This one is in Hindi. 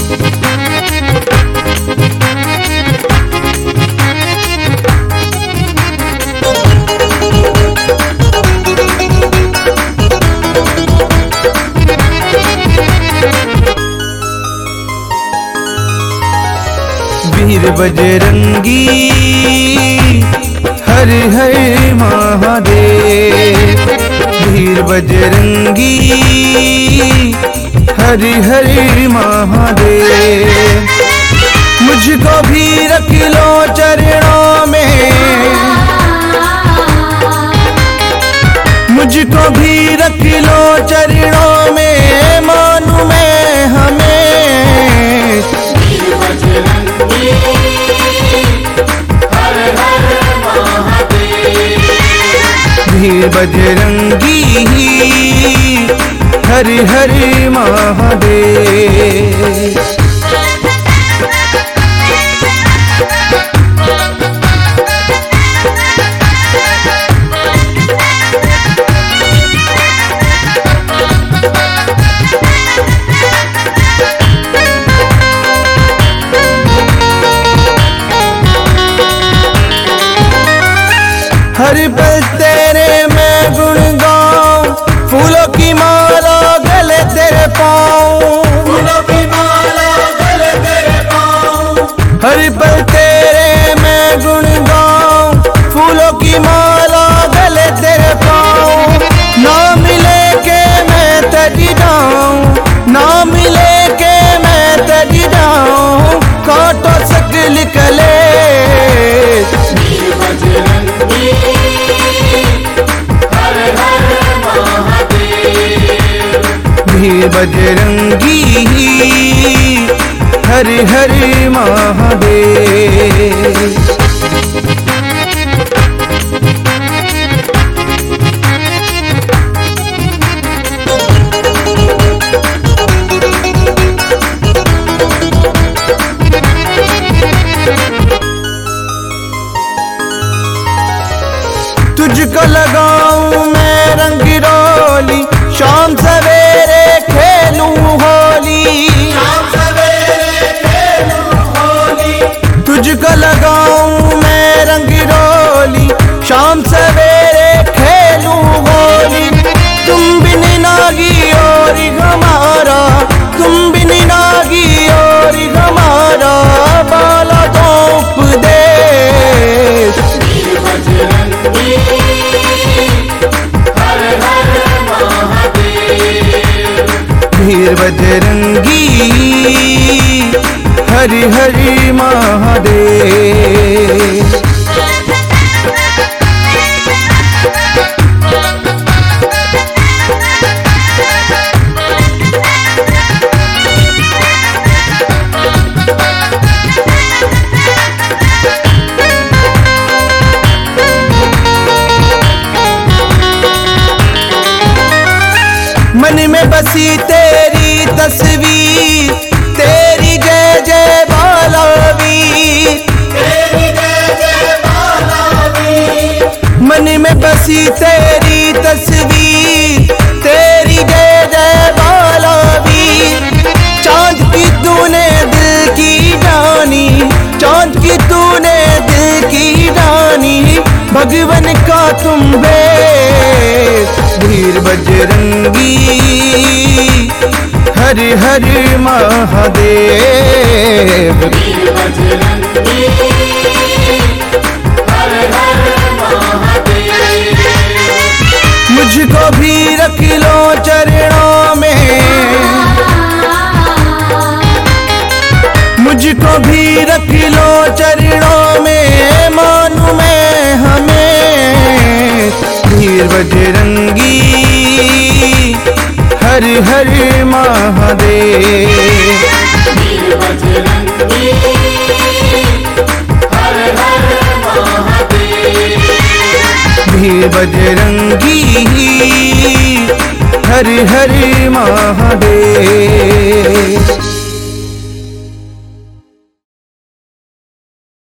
वीर बजरंगी हर हर महादेव। वीर बजरंगी हर हर महादेव। मुझको भी रख लो चरणों में, मुझको भी रख लो चरणों में, मानू मैं हमें। वीर बजरंगी हर हर महादेव। हर पल तेरे मैं गुण गाऊं, फूलों की माला गले तेरे पाऊं, फूलों की माला गले तेरे पाऊं। हर पल तेरे मैं गुण गाऊं, फूलों की माला गले तेरे पाऊं। ना मिले के मैं तज जाऊं, ना मिले के मैं तज जाऊं, कांटों सकल कले। वीर बजरंगी हर हर महादेव। तुझको लगाऊं मैं रंग रोली, शाम सवेरे खेलूं होली, शाम सवेरे खेलूं होली। तुझको लगाऊं मैं रंग रोली, शाम सवेरे खेलूं होली। तुम बिन नागी और हमारा, तुम बिन नागी और हमारा, बाला तो उपदेश। वीर बजरंगी हर हर महादेव। मन में बसी तेरी तस्वीर, तेरी जय जय बाला वीर, तेरी जय जय बाला वीर। मन में बसी तेरी तस्वीर, तेरी जय जय बाला वीर। चांद की तूने दिल की जानी, चांद की तूने दिल की जानी, भगवान का तुम बेस। वीर बजरंगी हर हर महादेव। वीर बजरंगी हर हर महादेव। मुझको भी रख लो चरणों में, मुझको भी रख लो चरणों में, मानू मैं हमें। वीर बजरंगी हर हर महादेव। वीर बजरंगी हर हर महादेव। वीर बजरंगी हर हर महादेव।